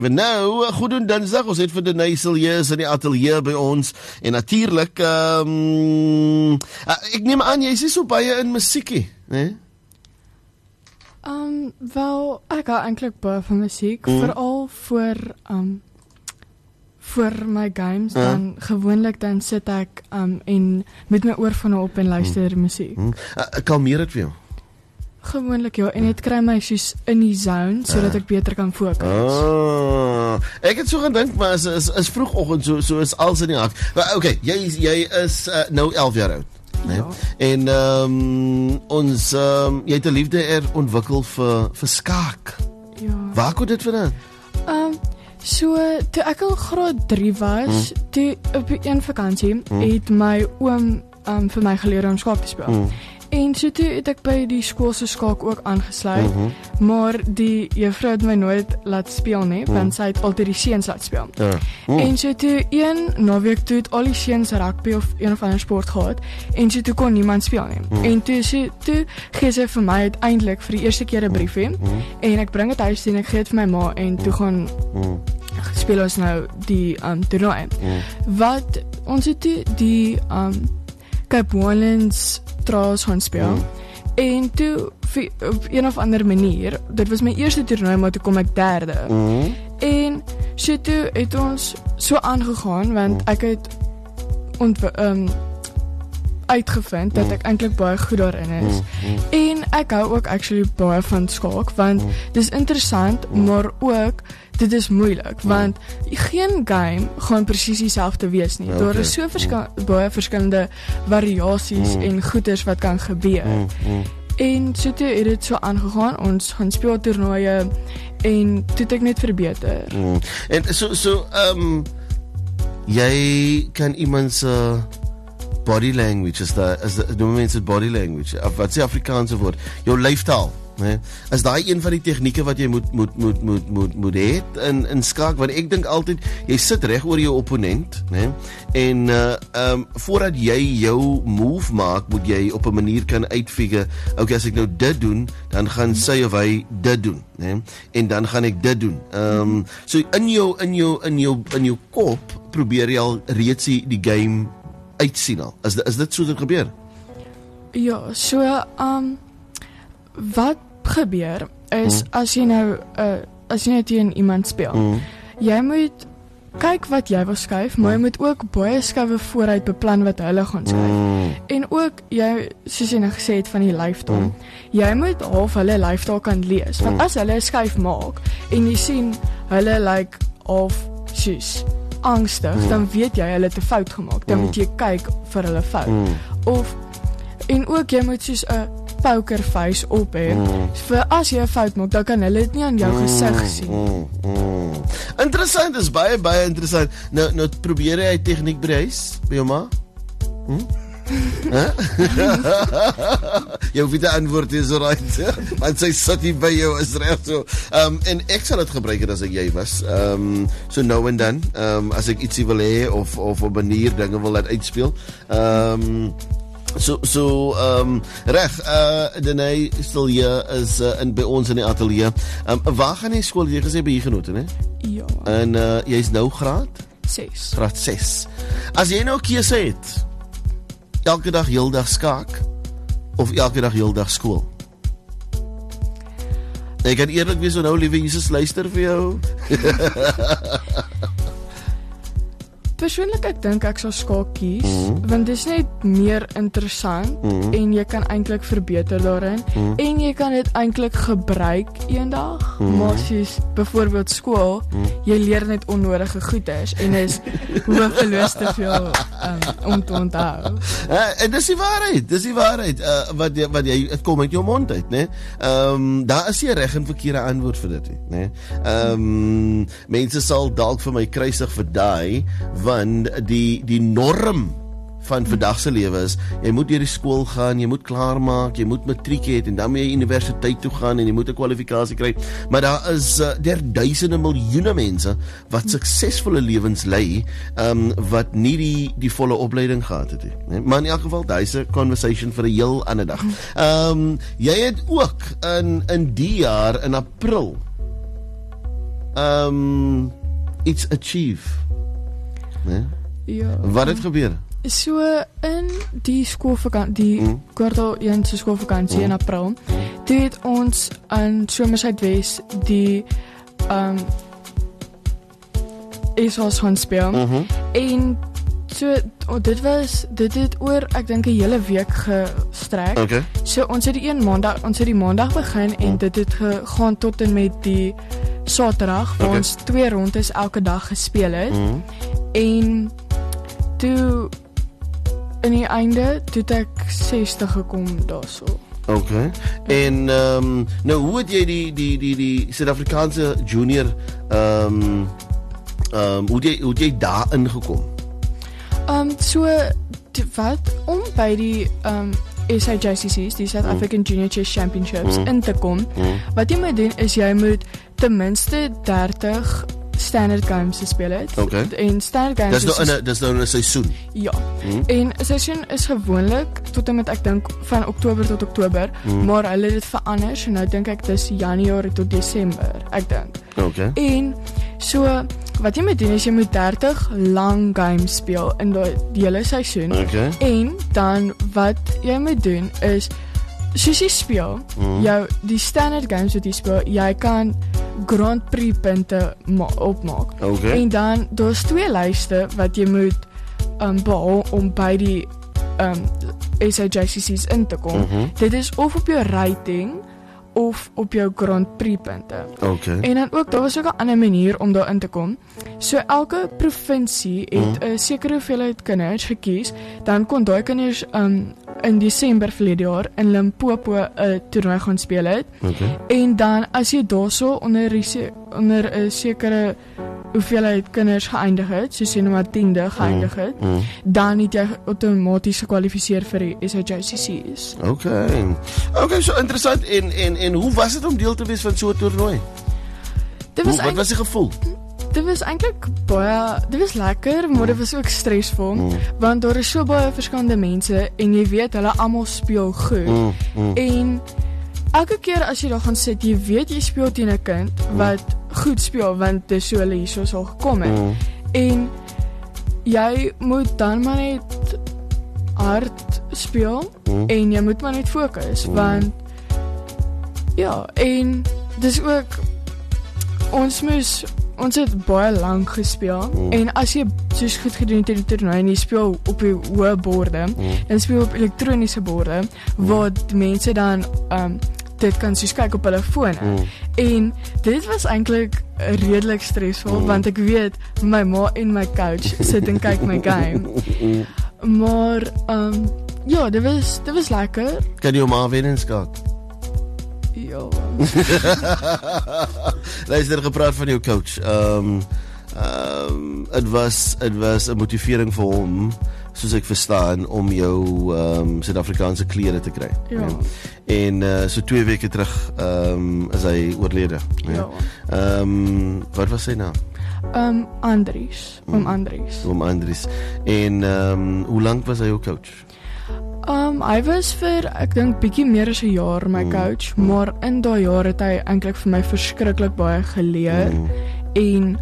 Nou, goed doen Dinsdag, ons het vir Denay Siljes in die ateljee by ons, en natuurlik, ek neem aan, jy is nie so baie in musiekie, né? Wel, ek hou eintlik baie van musiek, veral voor my games, dan gewoonlik dan sit ek en met my oorfone op en luister musiek. Kalmeer het vir jou? Gewoonlik ja, en dit kry my soos in die zone, sodat ek beter kan fokus. Ek het so gedink, maar is vroegoggend, so is als in die hak. Maar okay, jy is nou 11 jaar oud. Nee? Ja. En jy het 'n liefde ontwikkel vir skaak. Ja. Waar kom dit vandaan? So, toe ek al graad 3 was, toe op een vakansie, het my oom vir my geleer om skaak te speel. En so toe het ek by die skoolse skaak ook aangesluit, maar die juffrou het my nooit laat speel nie, want sy het altyd die seuns laat speel. En so toe een naweek toe het al die seuns rugby of een of ander sport gehad, en so toe kon niemand speel nie. En toe gee sy vir my uiteindelik vir die eerste keer 'n briefie, en ek bring dit huis en ek gee dit vir my ma, en toe gaan speel ons nou die toernooi. Wat ons het toe die Cape Woollands Trials gaan speel, en toe op een of ander manier, dit was my eerste toernooi, maar toe kom ek derde, en so toe het ons so aangegaan, want ek het uitgevind dat ek eintlik baie goed daarin is, en ek hou ook actually baie van skaak, want dis interessant, maar ook dit is moeilik, want geen game gaan presies dieselfde wees nie. Daar is so baie verskillende variasies en goeders wat kan gebeur. En so toe het dit so aangegaan, ons gaan speel toernooie, en toe het ek net verbeter. En jy kan iemand se body language, noem mense het body language, wat is die Afrikaanse woord? Jou lyftaal. Nee? Is daai een van die tegnieke wat jy moet hê in skaak, want ek dink altyd jy sit reg oor jou opponent, nee? En voordat jy jou move maak, moet jy op 'n manier kan uitfigure, okay, as ek nou dit doen, dan gaan sy of hy dit doen, nee? En dan gaan ek dit doen. So in jou kop probeer jy al reeds die game uitsien al. Is dit so dit gebeur? Ja, so wat gebeur is, as jy nou teen iemand speel, jy moet kyk wat jy wil skuif, maar jy moet ook baie skuwe vooruit beplan wat hulle gaan skuif. En ook, soos jy nou gesê het van die lyftaal, jy moet half hulle lyftaal kan lees, want as hulle 'n skuif maak, en jy sien hulle lyk half soos angstig, dan weet jy hulle het 'n fout gemaak, dan moet jy kyk vir hulle fout. En ook jy moet soos 'n pokerface op hê, vir as jy 'n fout maak, dan kan hulle dit nie aan jou gesig sien. Interessant, is baie interessant. Nou probeer jy tegniek by huis, by jou ma? Jou witte antwoord is right, want sy sit hier by jou, is reg so. En ek sal dit gebruik as ek jy was. So nou en dan, as ek ietsie wil hê, of op 'n manier dinge wil laat uitspeel. Reg, Denay Siljes is by ons in die ateljee. Waar gaan jy skool? Jy gesê by Huguenot, né? Ja. En jy's nou graad 6. Graad 6. As jy nou 'n keuse het, elke dag heeldag skaak of elke dag heeldag skool? Ek kan eerlik wees, nou liewe Jesus luister vir jou. Persoonlik, ek dink ek sal skaak kies, want dit is net meer interessant, en jy kan eintlik verbeter daarin, en jy kan dit eintlik gebruik eendag, maar soos byvoorbeeld skool, jy leer net onnodige goeders, en is hopeloos te veel om te onthou. En dis die waarheid, wat jy, het kom uit jou mond uit, né? Daar is nie reg en verkeerde antwoord vir dit, né? Mense sal dalk vir my kruisig vir daai, want die norm van vandag se lewe is, jy moet deur die skool gaan, jy moet klaarmaak, jy moet matriek hê, en dan moet jy universiteit toe gaan, en jy moet 'n kwalifikasie kry, maar daar is duisende miljoene mense, wat suksesvolle lewens lei, wat nie die volle opleiding gehad het, nee? Maar in elk geval, daar is 'n conversation vir 'n heel ander dag. Jy het ook in die jaar, in April, iets achieve. Nee? Ja. Wat het gebeur? So in die skoolvakansie, die kwartaal 1 se skoolvakansie in April, toe het ons in Somersuidwes die ESOS gaan speel. En so dit het oor ek dink 'n hele week gestrek. Okay. So ons het die maandag begin en dit het gegaan tot en met die Saterdag waar ons 2 rondes elke dag gespeel het. En toe in die einde toe het ek 60 gekom daarso. Okay. En nou hoe het jy die Suid-Afrikaanse junior hoe het jy daar ingekom? So om by die SAJCC's, die South African Junior Chess Championships in te kom, wat jy moet doen is jy moet ten minste 30 standard games speel het. Okay. En standard games Dis nou in 'n seisoen. Ja. En 'n seisoen is gewoonlik tot en met ek dink van Oktober tot Oktober, maar hulle het dit verander, so nou dink ek dis Januarie tot Desember, ek dink. Okay. En so wat jy moet doen is jy moet 30 lang games speel in die hele seisoen. Okay. En dan wat jy moet doen is soos jy speel, die standard games wat jy speel, jy kan Grand Prix punte opmaak. Okay. En dan daar's 2 lyste wat jy moet behaal om by die SAJCC's in te kom. Dit is of op jou rating of op jou Grand Prix punte. Okay. En dan ook, daar was ook 'n ander manier om daar in te kom. So elke provinsie het 'n sekere hoeveelheid kinders gekies, dan kon daai kinders in Desember verlede jaar in Limpopo 'n toernooi gaan speel het. Okay. En dan as jy daarso onder 'n sekere hoeveelheid kinders geëindig het, soos jy nou maar 10de geëindig het, dan het jy outomaties gekwalifiseer vir die SAJCC's. Okay, so interessant. En hoe was dit om deel te wees van so 'n toernooi? Wat was die gevoel? Dit was eintlik dit was lekker, maar dit was ook stresvol, want daar is so baie verskillende mense en jy weet hulle almal speel goed. En elke keer as jy daar gaan sit, jy weet jy speel teen 'n kind wat goed speel, want dis so hulle hierso sal gekom het. En jy moet dan maar net hard speel en jy moet maar net fokus, want ja, en dis ook ons het baie lank gespeel en as jy soos goed gedoen het in die toernooi en jy speel op die hoë borde en speel op elektroniese borde waar die mense dan dit kan soos kyk op hulle fone. En dit was eintlik redelik stresvol want ek weet my ma en my coach sit en kyk my game. Maar ja, dit was lekker. Kan jou ma wen en skaak? Ja. Luister, gepraat van jou coach. Het was 'n motivering vir hom, soos ek verstaan, om jou Suid-Afrikaanse klere te kry. Ja. En so 2 weke terug is hy oorlede. Ja. Wat was sy naam? Andries. Oom Andries. En hoe lank was hy jou coach? Hy was vir, ek dink, bietjie meer as 'n jaar my coach, maar in daai jaar het hy eintlik vir my verskriklik baie geleer. En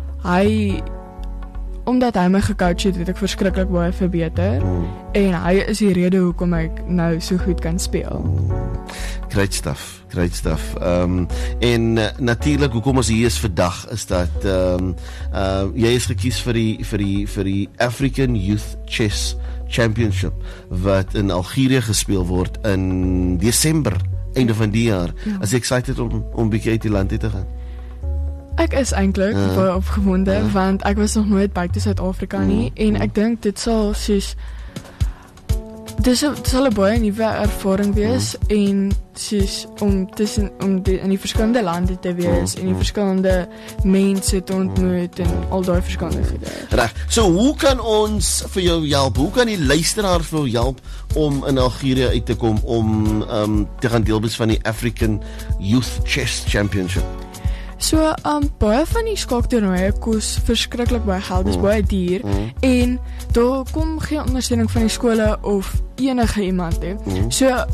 omdat hy my gecoach het ek verskriklik baie verbeter. En hy is die rede hoekom ek nou so goed kan speel. Great stuff. En natuurlik hoekom ons hier is vandag is dat jy is gekies vir die African Youth Chess Championship wat in Algerië gespeel word in Desember, einde van die jaar. Is jy excited om bietjie uit die land te gaan? Ek is eintlik baie opgewonde want ek was nog nooit buite Suid-Afrika nie en ek dink dit sal dit sal 'n baie nuwe ervaring wees en soos om in die verskillende lande te wees en die verskillende mense te ontmoet en al daai verskillende goede. Reg. So hoe kan ons vir jou help? Hoe kan die luisteraar vir jou help om in Algerië uit te kom om te gaan deel wees van die African Youth Chess Championship? So, baie van die skaaktoernooie kos verskriklik baie geld, dis baie duur en daar kom geen ondersteuning van die skole of enige iemand nie. So,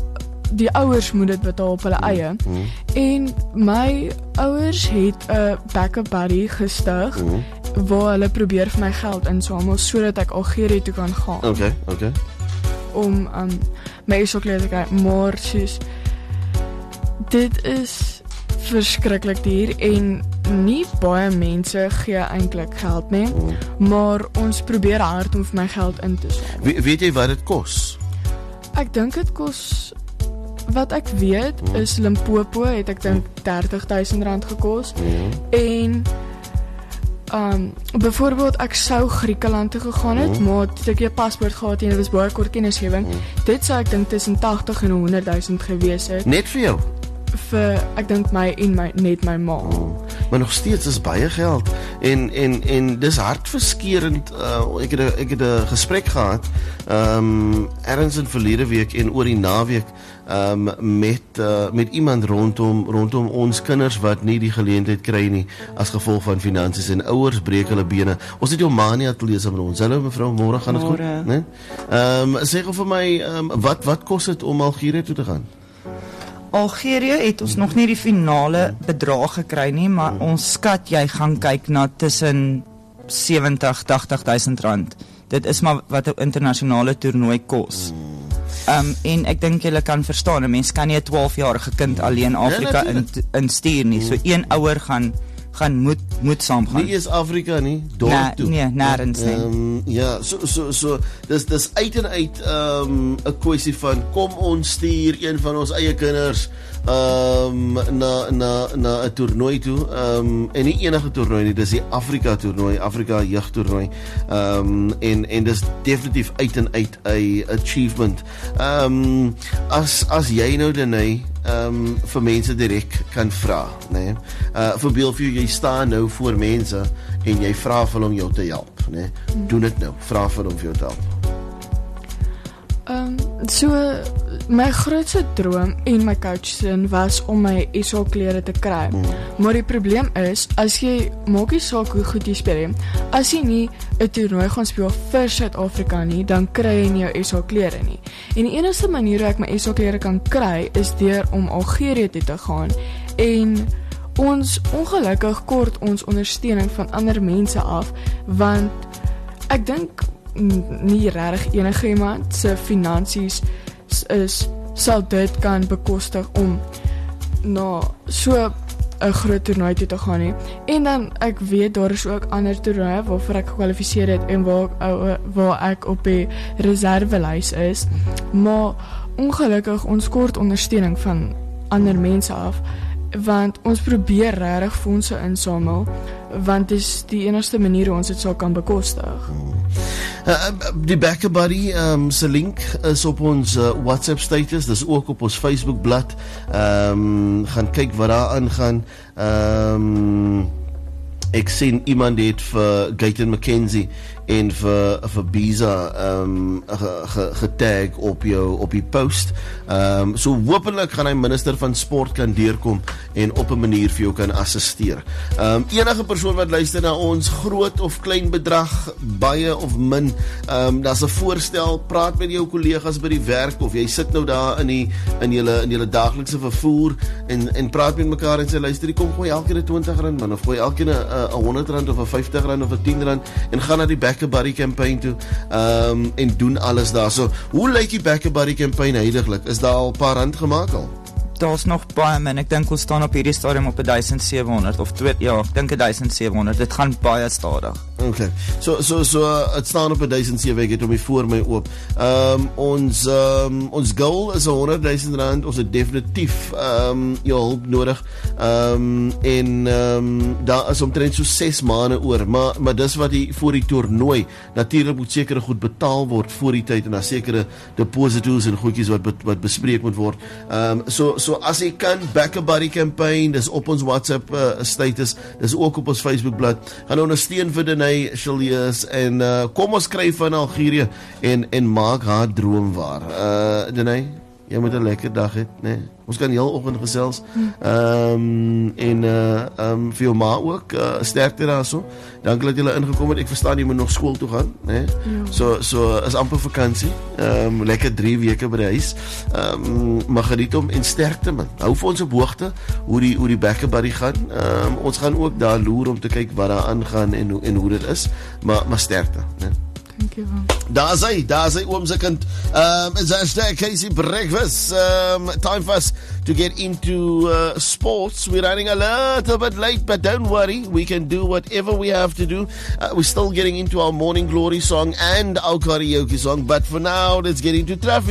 die ouers moet dit betaal op hulle eie. En my ouers het 'n backup buddy gestig waar hulle probeer vir my geld insamel sodat ek Algerië toe kan gaan. Okay. Om my ISO-klere te kry, maar soos dit is verskriklik duur en nie baie mense gee eintlik geld nie, maar ons probeer hard om vir my geld in te samel. Weet jy wat dit kos? Ek dink dit kos, wat ek weet, is Limpopo het ek dink R30,000 gekos. En byvoorbeeld ek sou Griekeland toe gegaan het, maar het ek 'n paspoort gehad en dit was baie kort kennisgewing. Dit sou ek dink tussen 80 en 100,000 gewees het. Net vir jou? Vir ek dink my en net my ma. Maar nog steeds is baie geld en dis hartverskeurend. Ek het 'n gesprek gehad ergens in verlede week en oor die naweek met iemand rondom ons kinders wat nie die geleentheid kry nie as gevolg van finansies en ouers breek hulle bene. Ons het jou Mania te lees met ons. Hallo mevrou, môre gaan dit goed, né? Sê gou vir my wat kos dit om Algerië toe te gaan? Algerië het ons nog nie die finale bedrag gekry nie, maar ons skat jy gaan kyk na tussen 70-80,000 rand. Dit is maar wat 'n internasionale toernooi kos. En ek dink julle kan verstaan, 'n mens kan nie 'n 12-jarige kind alleen Afrika instuur nie. So een ouer gaan moet saam gaan. Nie is Afrika nie, dorp toe. Nee, nêrens nie. Ja, so dis uit en uit 'n kwessie van kom ons stuur een van ons eie kinders na 'n toernooi toe. En nie enige toernooi nie, dis die Afrika toernooi, Afrika jeugtoernooi. En dis definitief uit en uit 'n achievement. As jy nou Denay vir mense direk kan vra, né? Voorbeeld vir jy staan nou voor mense en jy vra vir hulle om jou te help, né? Doen dit nou, vra vir hom vir jou te help. So my grootste droom en my coach se was om my ISO-klere te kry. Maar die probleem is, as jy maak nie saak hoe goed jy speel nie, as jy nie 'n toernooi gaan speel vir Suid-Afrika nie, dan kry jy nie jou ISO-klere nie. En die enigste manier hoe ek my ISO-klere kan kry is deur om Algerië toe te gaan. En ons ongelukkig kort ons ondersteuning van ander mense af, want ek dink nie regtig enige iemand se finansies sal dit kan bekostig om na so 'n groot toernooi toe te gaan nie. En dan ek weet daar is ook ander toernooie waarvoor ek gekwalifiseer het en waar ek op die reservelys is, maar ongelukkig ons kort ondersteuning van ander mense af, want ons probeer regtig fondse insamel, want dit is die enigste manier hoe ons dit sal kan bekostig. Die Backup Buddy se link is op ons WhatsApp status, dis ook op ons Facebook blad. Gaan kyk wat daar aangaan. Ek sien iemand het vir Gayton McKenzie en vir Biza getag op die post. So hopelik gaan hy minister van sport kan deurkom en op 'n manier vir jou kan assisteer. Enige persoon wat luister na ons, groot of klein bedrag, baie of min, daar's 'n voorstel, praat met jou kollegas by die werk of jy sit nou daar in julle daaglikse vervoer en praat met mekaar en sê luister, kom gooi elkeen R20 man, of gooi elkeen 'n R100 of 'n R50 of 'n R10 en gaan na die Backup Buddy campaign toe en doen alles daar. So, hoe lyk die Backup Buddy campaign heidaglik? Is daar al 'n paar rand gemaak al? Daar's nog baie min. Ek dink ons staan op hierdie stadium op 1700 of 2, ja, ek dink 1700. Dit gaan baie stadig. Okay. So het staan op 1700, ek het hom hier voor my oop. Ons goal is R100,000. Ons het definitief jou hulp nodig. Daar is omtrent so 6 maande oor, maar dis wat voor die toernooi. Natuurlik moet sekere goed betaal word voor die tyd en daar sekere deposito's en goedjies wat bespreek moet word. So as jy kan, Backup Buddy campaign, dis op ons WhatsApp status, dis ook op ons Facebook blad. Gaan ondersteun vir Denay Chilius en kom ons kry van Algerië en maak haar droom waar. Denay, jy moet 'n lekker dag hê, né? Nee? Ons kan die hele oggend gesels. Vir jou ma ook, sterkte daarso. Dankie dat julle ingekom het. Ek verstaan jy moet nog skool toe gaan, né? So is amper vakansie. Lekker 3 weke by die huis. Maar geniet hom en sterkte man. Hou vir ons op hoogte hoe die Back-a-Buddy gaan. Ons gaan ook daar loer om te kyk wat daar aangaan en hoe dit is. Maar sterkte, né? Daar is hy oom se kind. It's Casey Breakfast. Time for us to get into sports. We're running a little bit late, but don't worry, we can do whatever we have to do. We're still getting into our Morning Glory song and our karaoke song, but for now, let's get into traffic.